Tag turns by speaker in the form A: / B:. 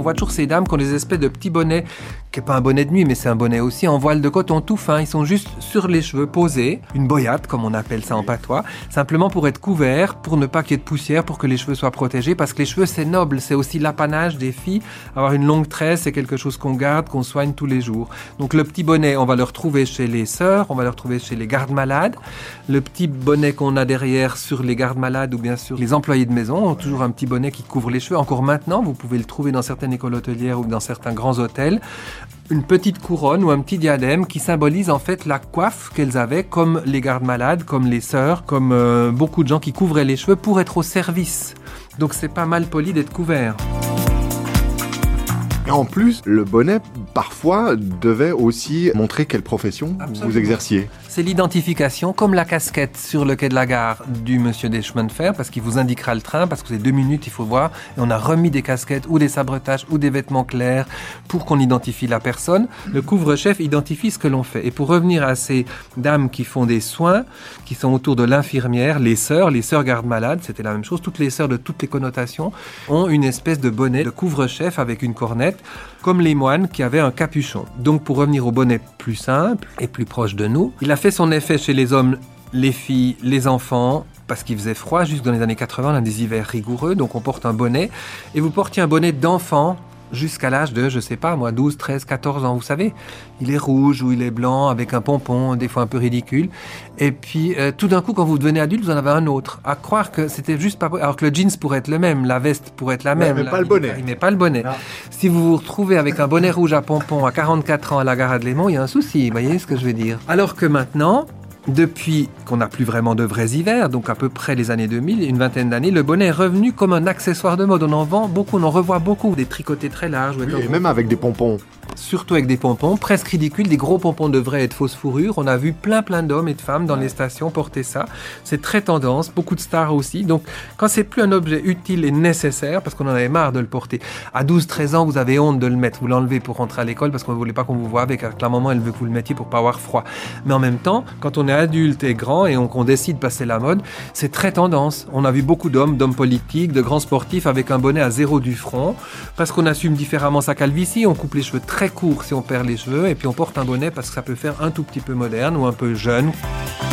A: On voit toujours ces dames qui ont des espèces de petits bonnets, qui n'est pas un bonnet de nuit, mais c'est un bonnet aussi en voile de coton tout fin. Ils sont juste sur les cheveux posés, une boyate comme on appelle ça en patois, simplement pour être couverts, pour ne pas qu'il y ait de poussière, pour que les cheveux soient protégés, parce que les cheveux c'est noble, c'est aussi l'apanage des filles. Avoir une longue tresse, c'est quelque chose qu'on garde, qu'on soigne tous les jours. Donc le petit bonnet, on va le retrouver chez les sœurs, on va le retrouver chez les gardes-malades. Le petit bonnet qu'on a derrière sur les gardes-malades ou bien sûr les employés de maison ont toujours un petit bonnet qui couvre les cheveux. Encore maintenant, vous pouvez le trouver dans certaines écoles hôtelières ou dans certains grands hôtels. Une petite couronne ou un petit diadème qui symbolise en fait la coiffe qu'elles avaient, comme les gardes-malades, comme les sœurs, comme beaucoup de gens qui couvraient les cheveux pour être au service. Donc c'est pas mal poli d'être couvert.
B: Et en plus, le bonnet, parfois, devait aussi montrer quelle profession vous exerciez.
A: C'est l'identification, comme la casquette sur le quai de la gare du monsieur des chemins de fer, parce qu'il vous indiquera le train, parce que c'est 2 minutes, il faut voir. Et on a remis des casquettes ou des sabretaches ou des vêtements clairs pour qu'on identifie la personne. Le couvre-chef identifie ce que l'on fait. Et pour revenir à ces dames qui font des soins, qui sont autour de l'infirmière, les sœurs gardes-malades, c'était la même chose. Toutes les sœurs de toutes les connotations ont une espèce de bonnet de couvre-chef avec une cornette, comme les moines qui avaient un capuchon. Donc pour revenir au bonnet plus simple et plus proche de nous, il a fait son effet chez les hommes, les filles, les enfants, parce qu'il faisait froid. Jusque dans les années 80, on a des hivers rigoureux, donc on porte un bonnet. Et vous portiez un bonnet d'enfant jusqu'à l'âge de, 12, 13, 14 ans, vous savez. Il est rouge ou il est blanc avec un pompon, des fois un peu ridicule. Et puis, tout d'un coup, quand vous devenez adulte, vous en avez un autre. À croire que c'était juste pas... Alors que le jeans pourrait être le même, la veste pourrait être la même.
B: Mais pas le bonnet.
A: Il met pas le bonnet. Non. Si vous vous retrouvez avec un bonnet rouge à pompon à 44 ans à la gare Adlémont, il y a un souci, vous voyez ce que je veux dire. Alors que maintenant... Depuis qu'on n'a plus vraiment de vrais hivers, donc à peu près les années 2000, une vingtaine d'années, le bonnet est revenu comme un accessoire de mode. On en vend beaucoup, on en revoit beaucoup, des tricotés très larges.
B: Oui, et même avec des pompons.
A: Surtout avec des pompons, presque ridicules, des gros pompons de vraie et de fausse fourrure. On a vu plein d'hommes et de femmes dans les stations porter ça. C'est très tendance, beaucoup de stars aussi. Donc quand c'est plus un objet utile et nécessaire, parce qu'on en avait marre de le porter, à 12-13 ans, vous avez honte de le mettre, vous l'enlevez pour rentrer à l'école parce qu'on ne voulait pas qu'on vous voie avec la maman, elle veut que vous le mettiez pour pas avoir froid. Mais en même temps, quand on est adulte et grand et qu'on décide de passer la mode, c'est très tendance. On a vu beaucoup d'hommes politiques, de grands sportifs avec un bonnet à 0 du front, parce qu'on assume différemment sa calvitie, on coupe les cheveux très court si on perd les cheveux et puis on porte un bonnet parce que ça peut faire un tout petit peu moderne ou un peu jeune.